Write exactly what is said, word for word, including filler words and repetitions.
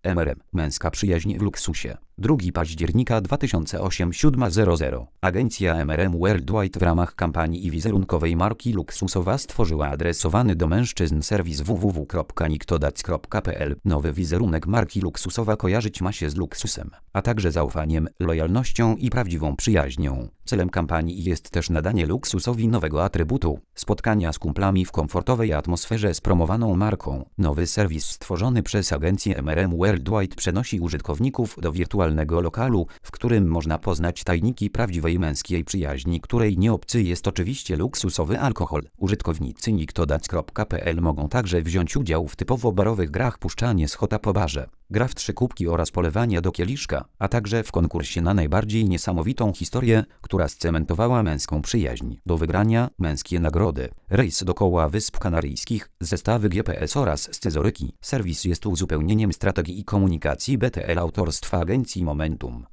M R M. Męska przyjaźń w luksusie. drugiego października dwa tysiące ósmego siódma zero zero. Agencja M R M Worldwide w ramach kampanii i wizerunkowej marki luksusowa stworzyła adresowany do mężczyzn serwis w w w kropka niktodac kropka p l. Nowy wizerunek marki luksusowa kojarzyć ma się z luksusem, a także zaufaniem, lojalnością i prawdziwą przyjaźnią. Celem kampanii jest też nadanie luksusowi nowego atrybutu – spotkania z kumplami w komfortowej atmosferze z promowaną marką. Nowy serwis stworzony przez agencję M R M Worldwide przenosi użytkowników do wirtualnego lokalu, w którym można poznać tajniki prawdziwej męskiej przyjaźni, której nie obcy jest oczywiście luksusowy alkohol. Użytkownicy niktodac kropka p l mogą także wziąć udział w typowo barowych grach puszczanie z chota po barze, gra w trzy kubki oraz polewania do kieliszka, a także w konkursie na najbardziej niesamowitą historię, która scementowała męską przyjaźń. Do wygrania męskie nagrody, rejs dookoła Wysp Kanaryjskich, zestawy G P S oraz scyzoryki. Serwis jest uzupełnieniem strategii i komunikacji B T L autorstwa agencji Momentum.